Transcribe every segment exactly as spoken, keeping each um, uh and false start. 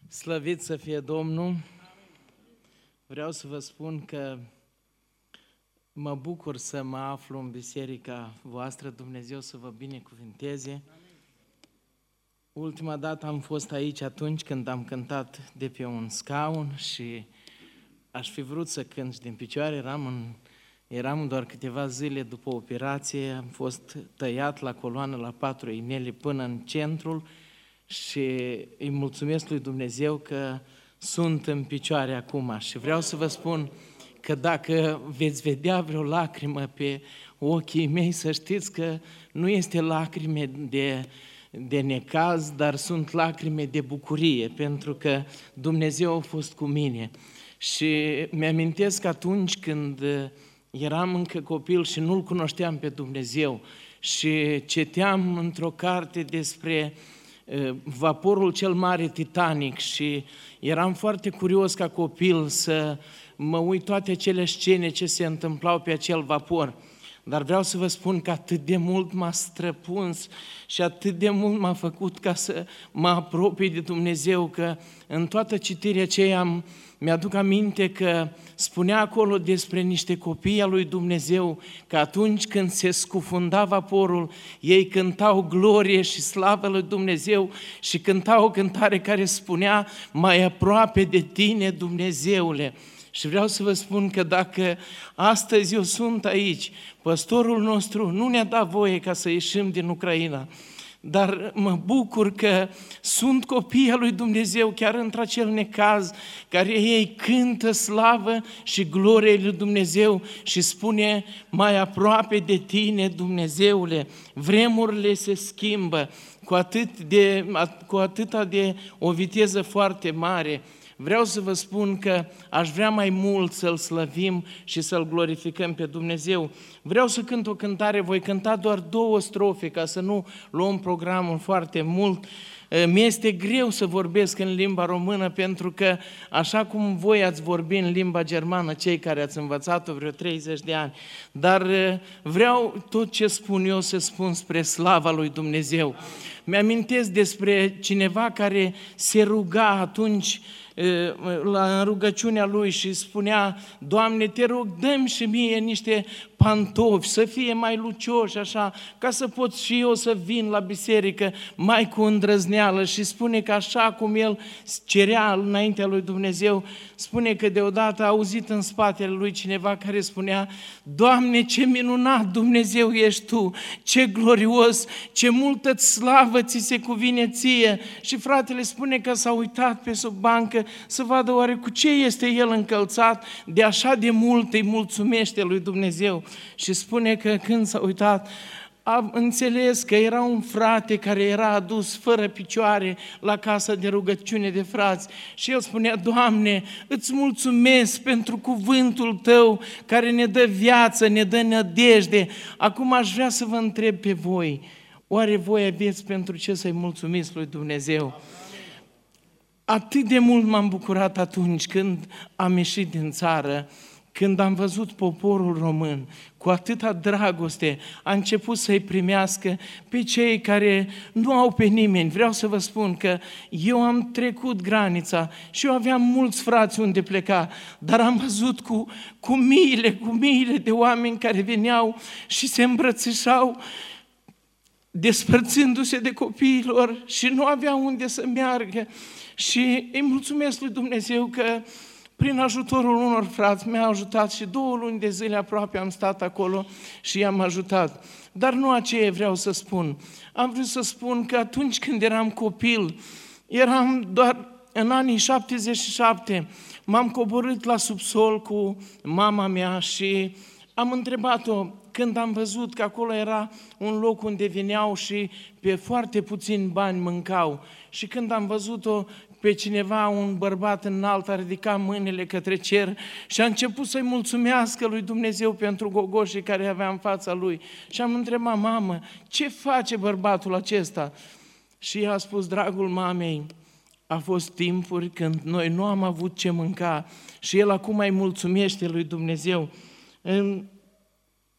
Slăvit să fie Domnul! Vreau să vă spun că mă bucur să mă aflu în biserica voastră, Dumnezeu să vă binecuvinteze. Ultima dată am fost aici atunci când am cântat de pe un scaun și aș fi vrut să cânt din picioare, eram, în, eram doar câteva zile după operație, am fost tăiat la coloană la patru inele până în centrul și îi mulțumesc lui Dumnezeu că sunt în picioare acum și vreau să vă spun că dacă veți vedea vreo lacrimă pe ochii mei, să știți că nu este lacrime de, de necaz, dar sunt lacrime de bucurie, pentru că Dumnezeu a fost cu mine. Și mi-amintesc atunci când eram încă copil și nu-L cunoșteam pe Dumnezeu și citeam într-o carte despre vaporul cel mare Titanic și eram foarte curios ca copil să mă uit toate acele scene ce se întâmplau pe acel vapor. Dar vreau să vă spun că atât de mult m-a străpuns și atât de mult m-a făcut ca să mă apropii de Dumnezeu, că în toată citirea aceea am, mi-aduc aminte că spunea acolo despre niște copii al lui Dumnezeu, că atunci când se scufunda vaporul, ei cântau glorie și slavă lui Dumnezeu și cântau o cântare care spunea: mai aproape de tine, Dumnezeule. Și vreau să vă spun că dacă astăzi eu sunt aici, păstorul nostru nu ne-a dat voie ca să ieșim din Ucraina, dar mă bucur că sunt copii al lui Dumnezeu, chiar într-acel necaz, care ei cântă slavă și glorie lui Dumnezeu și spune: mai aproape de tine, Dumnezeule. Vremurile se schimbă cu, atât de, cu atâta de o viteză foarte mare. Vreau să vă spun că aș vrea mai mult să-L slăvim și să-L glorificăm pe Dumnezeu. Vreau să cânt o cântare, voi cânta doar două strofe ca să nu luăm programul foarte mult. Mi-este greu să vorbesc în limba română pentru că, așa cum voi ați vorbit în limba germană, cei care ați învățat-o vreo treizeci de ani, dar vreau tot ce spun eu să spun spre slava lui Dumnezeu. Mi-amintesc despre cineva care se ruga atunci la rugăciunea lui și spunea: Doamne, te rog, dă-mi și mie niște pantofi, să fie mai lucioși așa, ca să pot și eu să vin la biserică mai cu îndrăzneală. Și spune că așa cum el cerea înaintea lui Dumnezeu, spune că deodată a auzit în spatele lui cineva care spunea: Doamne, ce minunat Dumnezeu ești Tu, ce glorios, ce multă slavă ți se cuvine ție. Și fratele spune că s-a uitat pe sub bancă să vadă oare cu ce este el încălțat, de așa de mult îi mulțumește lui Dumnezeu. Și spune că când s-a uitat, a înțeles că era un frate care era adus fără picioare la casa de rugăciune de frați. Și el spunea: Doamne, îți mulțumesc pentru cuvântul Tău care ne dă viață, ne dă nădejde. Acum aș vrea să vă întreb pe voi, oare voi aveți pentru ce să-i mulțumiți lui Dumnezeu? Atât de mult m-am bucurat atunci când am ieșit din țară, când am văzut poporul român cu atâta dragoste a început să-i primească pe cei care nu au pe nimeni. Vreau să vă spun că eu am trecut granița și eu aveam mulți frați unde pleca, dar am văzut cu, cu miile, cu miile de oameni care veneau și se îmbrățișau, despărțindu-se de copiilor și nu aveau unde să meargă. Și îi mulțumesc lui Dumnezeu că prin ajutorul unor frați mi-a ajutat și două luni de zile aproape am stat acolo și i-am ajutat. Dar nu aceea vreau să spun. Am vrut să spun că atunci când eram copil, eram doar în anii șaptezeci și șapte, m-am coborât la subsol cu mama mea și am întrebat-o, când am văzut că acolo era un loc unde veneau și pe foarte puțini bani mâncau. Și când am văzut-o pe cineva, un bărbat înalt, a ridicat mâinile către cer și a început să-i mulțumească lui Dumnezeu pentru gogoșii care avea în fața lui. Și am întrebat: mamă, ce face bărbatul acesta? Și ea a spus: dragul mamei, a fost timpuri când noi nu am avut ce mânca și el acum îi mulțumește lui Dumnezeu.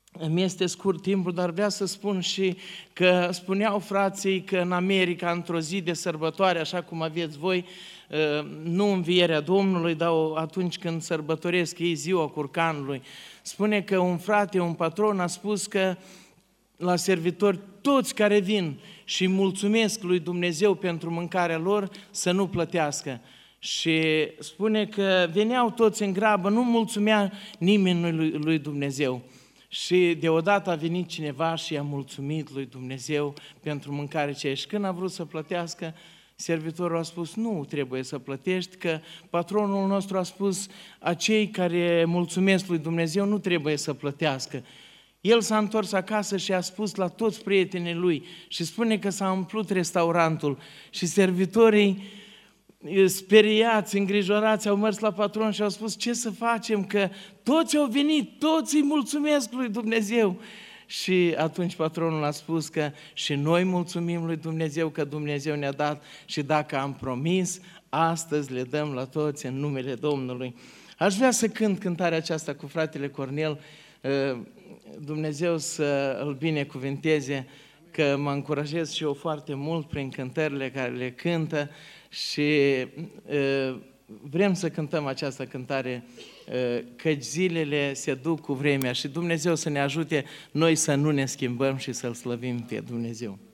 îmi este scurt timpul, dar vreau să spun și că spuneau frații că în America, într-o zi de sărbătoare, așa cum aveți voi, nu învierea Domnului, dar atunci când sărbătoresc ei ziua curcanului, spune că un frate, un patron a spus că la servitori, toți care vin și mulțumesc lui Dumnezeu pentru mâncarea lor, să nu plătească. Și spune că veneau toți în grabă, nu mulțumea nimeni lui, lui Dumnezeu. Și deodată a venit cineva și i-a mulțumit lui Dumnezeu pentru mâncare ce și când a vrut să plătească, servitorul a spus, nu trebuie să plătești, că patronul nostru a spus, acei care mulțumesc lui Dumnezeu nu trebuie să plătească. El s-a întors acasă și a spus la toți prietenii lui și spune că s-a umplut restaurantul și servitorii speriați, îngrijorați, au mers la patron și au spus, ce să facem, că toți au venit, toți îi mulțumesc lui Dumnezeu. Și atunci patronul a spus că și noi mulțumim lui Dumnezeu că Dumnezeu ne-a dat și dacă am promis, astăzi le dăm la toți în numele Domnului. Aș vrea să cânt cântarea aceasta cu fratele Cornel, Dumnezeu să îl binecuvânteze, că mă încurajez și eu foarte mult prin cântările care le cântă și vrem să cântăm această cântare, căci zilele se duc cu vremea și Dumnezeu să ne ajute noi să nu ne schimbăm și să-L slăvim pe Dumnezeu.